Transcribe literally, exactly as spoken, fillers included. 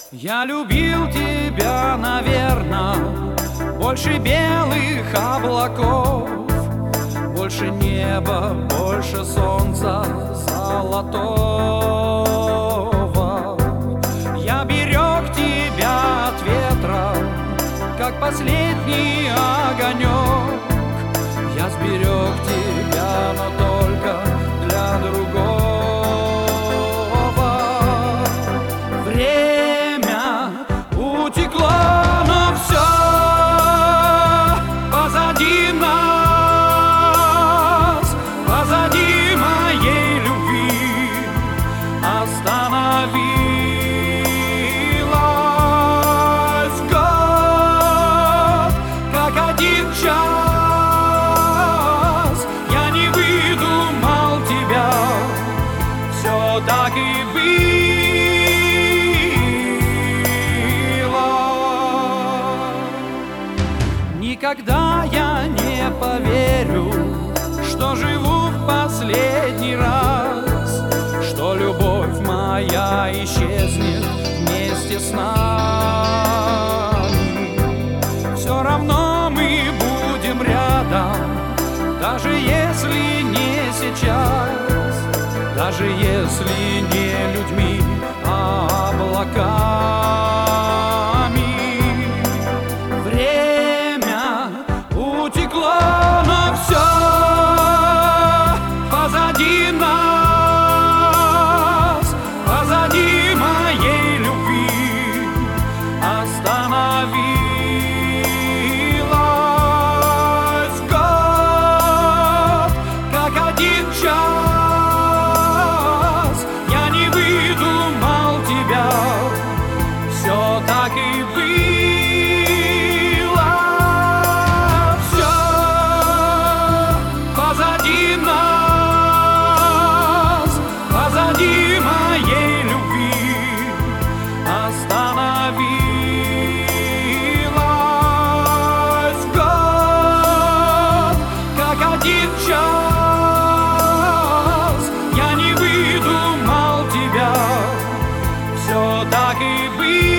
Я любил тебя, наверно, больше белых облаков, больше неба, больше солнца золотого. Я берег тебя от ветра, как последний огонек. Я сберег тебя, но только для другого. Время утекло, но все позади нас, позади моей любви остановилась год, как один час. Я не выдумал тебя, все так и было. Никогда я не поверю, что живу в последний раз, что любовь моя исчезнет вместе с нами. Все равно мы будем рядом, даже если не сейчас, даже если не людьми, а облаками. Время утекло, но все позади нас, позади моей любви остановилась год, как один час. Я не выдумал тебя, все так и было. Все позади нас, позади моей любви остановилась год, как один час. Я не выдумал тебя, все так и было.